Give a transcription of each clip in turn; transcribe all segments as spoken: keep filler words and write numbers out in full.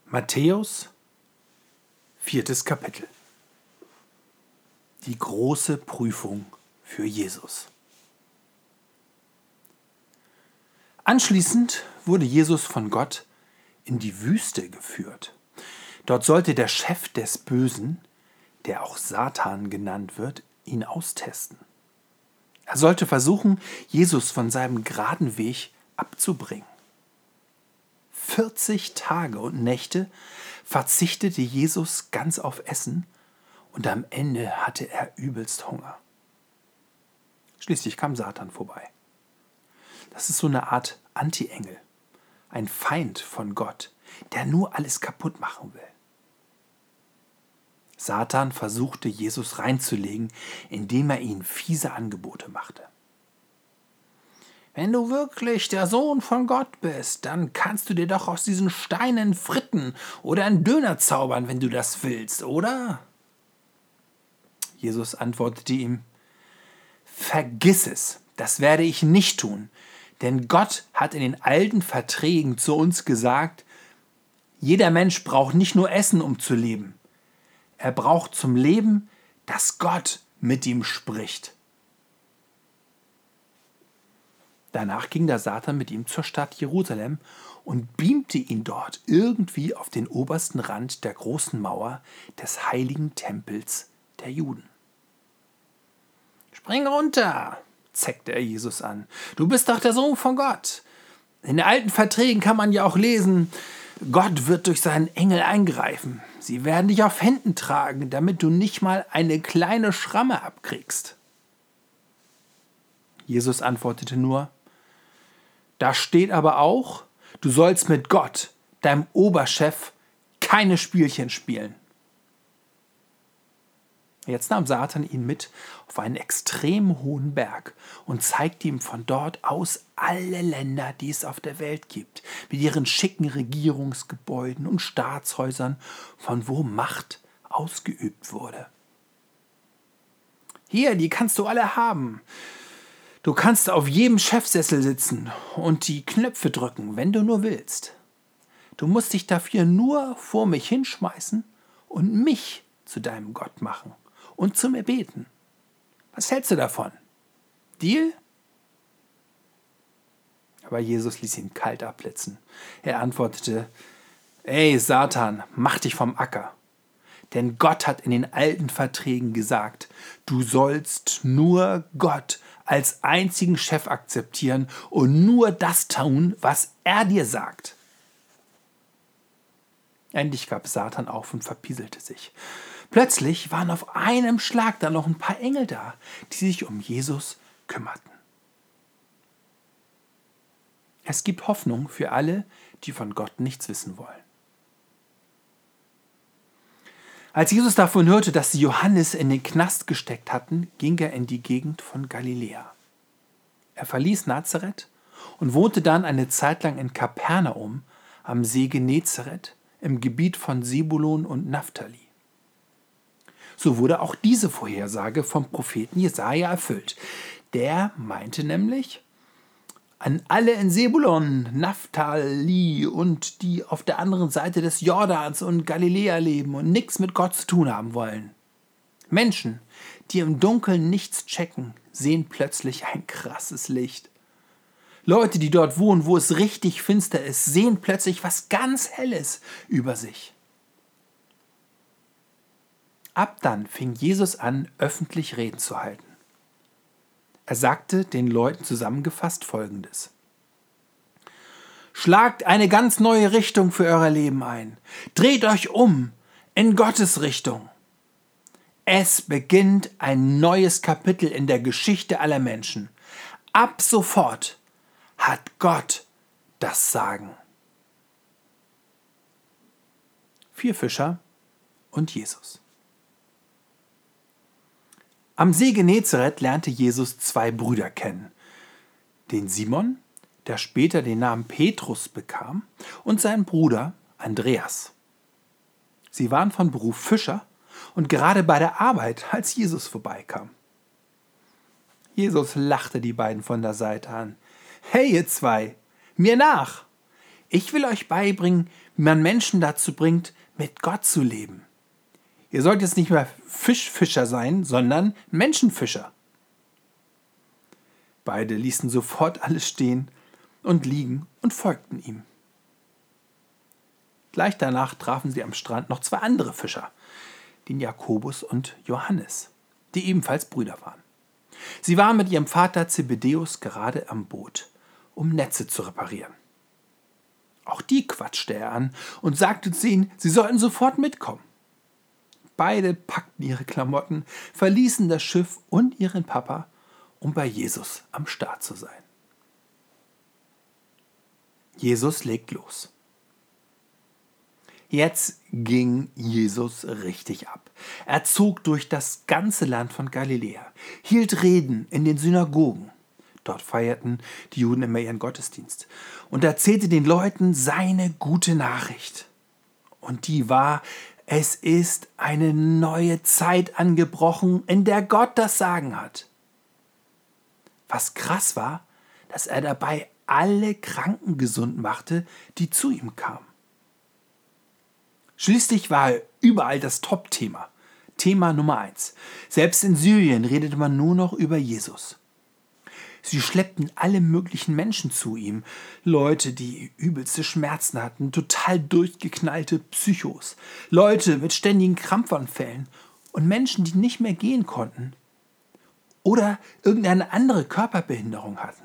Matthäus, viertes Kapitel. Die große Prüfung für Jesus. Anschließend wurde Jesus von Gott in die Wüste geführt. Dort sollte der Chef des Bösen, der auch Satan genannt wird, ihn austesten. Er sollte versuchen, Jesus von seinem geraden Weg abzubringen. vierzig Tage und Nächte verzichtete Jesus ganz auf Essen und am Ende hatte er übelst Hunger. Schließlich kam Satan vorbei. Das ist so eine Art Anti-Engel, ein Feind von Gott, der nur alles kaputt machen will. Satan versuchte, Jesus reinzulegen, indem er ihm fiese Angebote machte. Wenn du wirklich der Sohn von Gott bist, dann kannst du dir doch aus diesen Steinen Fritten oder einen Döner zaubern, wenn du das willst, oder? Jesus antwortete ihm, vergiss es, das werde ich nicht tun, denn Gott hat in den alten Verträgen zu uns gesagt, jeder Mensch braucht nicht nur Essen, um zu leben. Er braucht zum Leben, dass Gott mit ihm spricht. Danach ging der Satan mit ihm zur Stadt Jerusalem und beamte ihn dort irgendwie auf den obersten Rand der großen Mauer des heiligen Tempels der Juden. Spring runter, zeckte er Jesus an. Du bist doch der Sohn von Gott. In den alten Verträgen kann man ja auch lesen, Gott wird durch seinen Engel eingreifen. Sie werden dich auf Händen tragen, damit du nicht mal eine kleine Schramme abkriegst. Jesus antwortete nur, da steht aber auch, du sollst mit Gott, deinem Oberchef, keine Spielchen spielen. Jetzt nahm Satan ihn mit auf einen extrem hohen Berg und zeigte ihm von dort aus alle Länder, die es auf der Welt gibt, mit ihren schicken Regierungsgebäuden und Staatshäusern, von wo Macht ausgeübt wurde. Hier, die kannst du alle haben. Du kannst auf jedem Chefsessel sitzen und die Knöpfe drücken, wenn du nur willst. Du musst dich dafür nur vor mich hinschmeißen und mich zu deinem Gott machen und zu mir beten. Was hältst du davon? Deal? Aber Jesus ließ ihn kalt abblitzen. Er antwortete, ey Satan, mach dich vom Acker. Denn Gott hat in den alten Verträgen gesagt, du sollst nur Gott als einzigen Chef akzeptieren und nur das tun, was er dir sagt. Endlich gab Satan auf und verpieselte sich. Plötzlich waren auf einem Schlag dann noch ein paar Engel da, die sich um Jesus kümmerten. Es gibt Hoffnung für alle, die von Gott nichts wissen wollen. Als Jesus davon hörte, dass sie Johannes in den Knast gesteckt hatten, ging er in die Gegend von Galiläa. Er verließ Nazareth und wohnte dann eine Zeit lang in Kapernaum am See Genezareth im Gebiet von Sebulon und Naphtali. So wurde auch diese Vorhersage vom Propheten Jesaja erfüllt. Der meinte nämlich, an alle in Sebulon, Naphtali und die auf der anderen Seite des Jordans und Galiläa leben und nichts mit Gott zu tun haben wollen. Menschen, die im Dunkeln nichts checken, sehen plötzlich ein krasses Licht. Leute, die dort wohnen, wo es richtig finster ist, sehen plötzlich was ganz Helles über sich. Ab dann fing Jesus an, öffentlich Reden zu halten. Er sagte den Leuten zusammengefasst Folgendes. Schlagt eine ganz neue Richtung für euer Leben ein. Dreht euch um in Gottes Richtung. Es beginnt ein neues Kapitel in der Geschichte aller Menschen. Ab sofort hat Gott das Sagen. Vier Fischer und Jesus. Am See Genezareth lernte Jesus zwei Brüder kennen. Den Simon, der später den Namen Petrus bekam, und seinen Bruder Andreas. Sie waren von Beruf Fischer und gerade bei der Arbeit, als Jesus vorbeikam. Jesus lachte die beiden von der Seite an. Hey ihr zwei, mir nach! Ich will euch beibringen, wie man Menschen dazu bringt, mit Gott zu leben. Ihr sollt jetzt nicht mehr Fischfischer sein, sondern Menschenfischer. Beide ließen sofort alles stehen und liegen und folgten ihm. Gleich danach trafen sie am Strand noch zwei andere Fischer, den Jakobus und Johannes, die ebenfalls Brüder waren. Sie waren mit ihrem Vater Zebedäus gerade am Boot, um Netze zu reparieren. Auch die quatschte er an und sagte zu ihnen, sie sollten sofort mitkommen. Beide packten ihre Klamotten, verließen das Schiff und ihren Papa, um bei Jesus am Start zu sein. Jesus legt los. Jetzt ging Jesus richtig ab. Er zog durch das ganze Land von Galiläa, hielt Reden in den Synagogen. Dort feierten die Juden immer ihren Gottesdienst und erzählte den Leuten seine gute Nachricht. Und die war, es ist eine neue Zeit angebrochen, in der Gott das Sagen hat. Was krass war, dass er dabei alle Kranken gesund machte, die zu ihm kamen. Schließlich war er überall das Top-Thema. Thema Nummer eins. Selbst in Syrien redete man nur noch über Jesus. Sie schleppten alle möglichen Menschen zu ihm. Leute, die übelste Schmerzen hatten, total durchgeknallte Psychos. Leute mit ständigen Krampfanfällen und Menschen, die nicht mehr gehen konnten. Oder irgendeine andere Körperbehinderung hatten.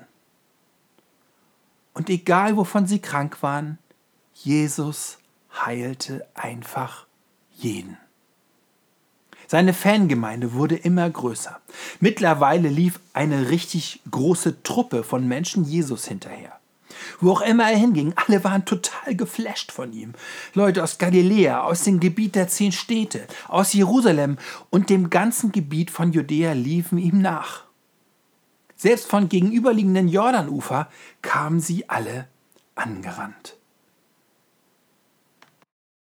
Und egal, wovon sie krank waren, Jesus heilte einfach jeden. Seine Fangemeinde wurde immer größer. Mittlerweile lief eine richtig große Truppe von Menschen Jesus hinterher. Wo auch immer er hinging, alle waren total geflasht von ihm. Leute aus Galiläa, aus dem Gebiet der zehn Städte, aus Jerusalem und dem ganzen Gebiet von Judäa liefen ihm nach. Selbst von gegenüberliegenden Jordanufer kamen sie alle angerannt.